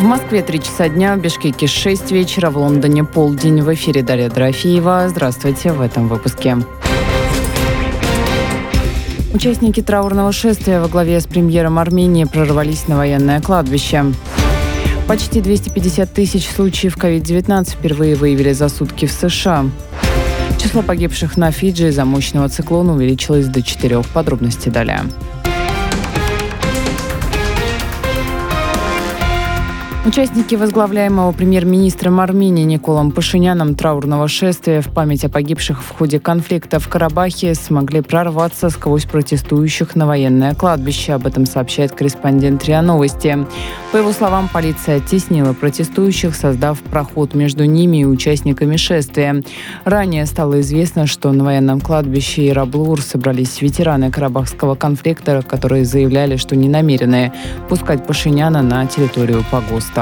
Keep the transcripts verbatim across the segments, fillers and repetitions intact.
В Москве три часа дня, в Бишкеке шесть вечера, в Лондоне полдень. В эфире Дарья Дорофеева. Здравствуйте в этом выпуске. Участники траурного шествия во главе с премьером Армении прорвались на военное кладбище. Почти двести пятьдесят тысяч случаев ковид девятнадцать впервые выявили за сутки в США. Число погибших на Фиджи из-за мощного циклона увеличилось до четырех. Подробности далее. Участники возглавляемого премьер-министром Армении Николом Пашиняном траурного шествия в память о погибших в ходе конфликта в Карабахе смогли прорваться сквозь протестующих на военное кладбище. Об этом сообщает корреспондент РИА Новости. По его словам, полиция оттеснила протестующих, создав проход между ними и участниками шествия. Ранее стало известно, что на военном кладбище Ираблур собрались ветераны карабахского конфликта, которые заявляли, что не намерены пускать Пашиняна на территорию погоста.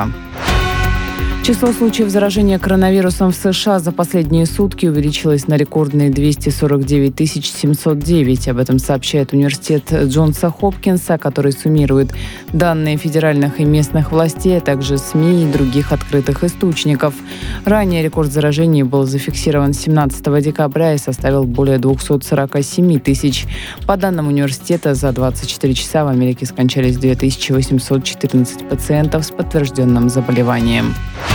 Число случаев заражения коронавирусом в США за последние сутки увеличилось на рекордные двести сорок девять тысяч семьсот девять. Об этом сообщает университет Джонса Хопкинса, который суммирует данные федеральных и местных властей, а также СМИ и других открытых источников. Ранее рекорд заражений был зафиксирован семнадцатого декабря и составил более двести сорок семь тысяч. По данным университета, за двадцать четыре часа в Америке скончались две тысячи восемьсот четырнадцать пациентов с подтвержденным заболеванием.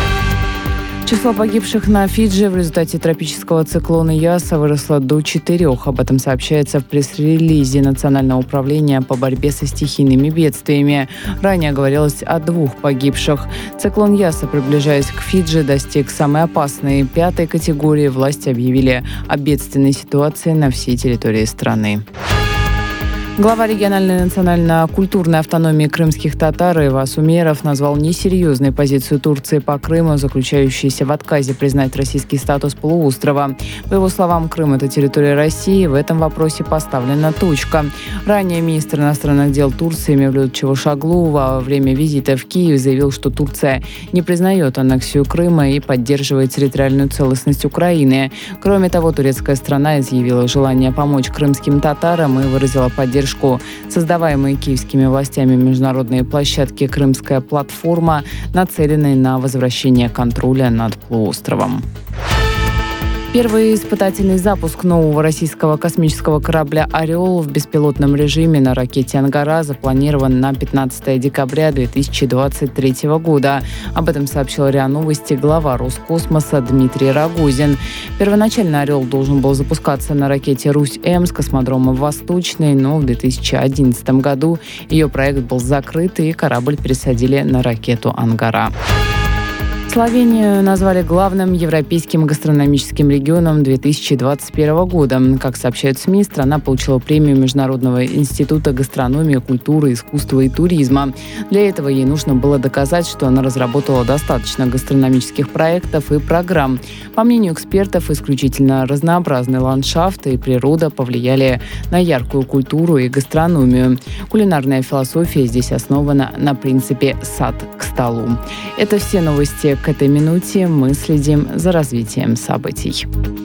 Число погибших на Фиджи в результате тропического циклона Яса выросло до четырех. Об этом сообщается в пресс-релизе Национального управления по борьбе со стихийными бедствиями. Ранее говорилось о двух погибших. Циклон Яса, приближаясь к Фиджи, достиг самой опасной пятой категории. Власти объявили о бедственной ситуации на всей территории страны. Глава региональной национально-культурной автономии крымских татар Эйваз Умеров назвал несерьезной позицию Турции по Крыму, заключающуюся в отказе признать российский статус полуострова. По его словам, Крым – это территория России, в этом вопросе поставлена точка. Ранее министр иностранных дел Турции Мевлют Чавушоглу во время визита в Киев заявил, что Турция не признает аннексию Крыма и поддерживает территориальную целостность Украины. Кроме того, турецкая страна изъявила желание помочь крымским татарам и выразила поддержку создаваемые киевскими властями международные площадки «Крымская платформа», нацеленные на возвращение контроля над полуостровом. Первый испытательный запуск нового российского космического корабля «Орел» в беспилотном режиме на ракете «Ангара» запланирован на пятнадцатого декабря две тысячи двадцать третьего года. Об этом сообщил РИА Новости глава Роскосмоса Дмитрий Рогозин. Первоначально «Орел» должен был запускаться на ракете «Русь-М» с космодрома «Восточный», но в две тысячи одиннадцатом году ее проект был закрыт, и корабль пересадили на ракету «Ангара». Словению назвали главным европейским гастрономическим регионом две тысячи двадцать первого года. Как сообщают СМИ, страна получила премию Международного института гастрономии, культуры, искусства и туризма. Для этого ей нужно было доказать, что она разработала достаточно гастрономических проектов и программ. По мнению экспертов, исключительно разнообразный ландшафт и природа повлияли на яркую культуру и гастрономию. Кулинарная философия здесь основана на принципе «сад к столу». Это все новости к этой минуте. Мы следим за развитием событий.